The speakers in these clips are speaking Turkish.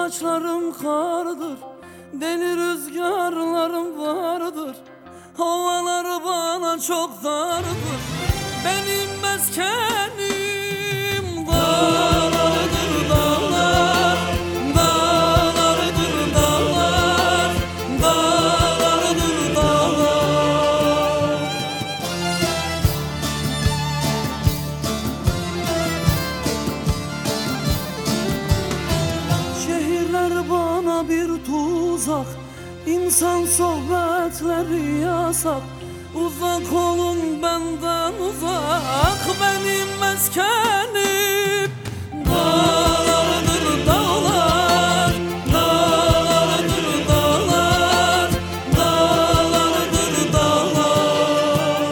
saçlarım kardır, deli rüzgarlarım vardır. Havalar bana çok dardır, benim meskenim dağlardır dağlar, dağlardır dağlar, dağlardır dağlar. Şehirler bana bir tuzak, İnsan sohbetleri yasak. Uzak olun benden uzak, benim meskenim dağlardır dağlar, dağlardır dağlar, dağlardır dağlar.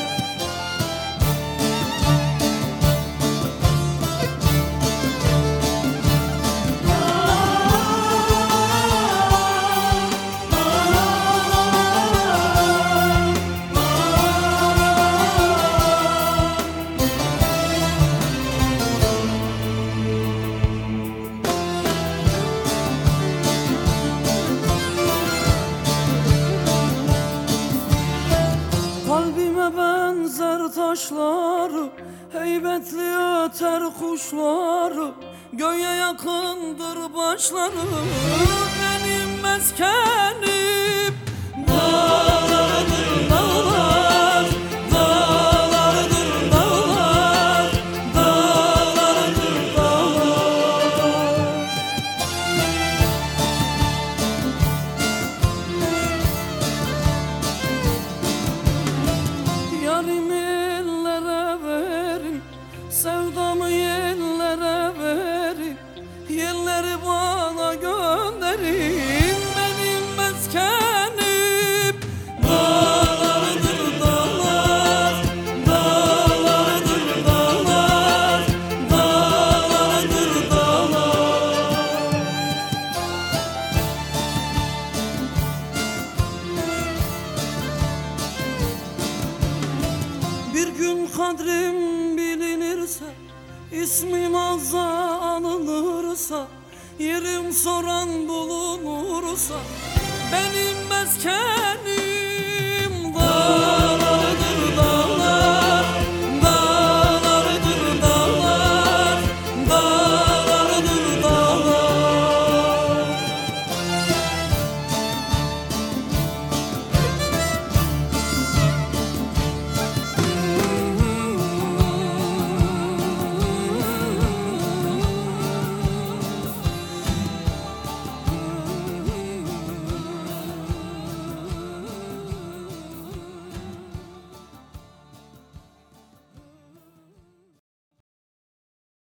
Kalbime benzer taşları, heybetli öter kuşları. Göğe yakındır başları, benim meskenim dağlardır dağlar, dağlardır dağlar, dağlardır dağlar. Yarimi ellere verin, sevdamı yerlere verin. Yerleri bana gönderin, benim meskenim dağlardır dağlar, dağlardır dağlar, dağlardır dağlar. Bir gün kadrim bilinirse, ismim ağza alınırsa, yerim soran bulunursa, benim meskenim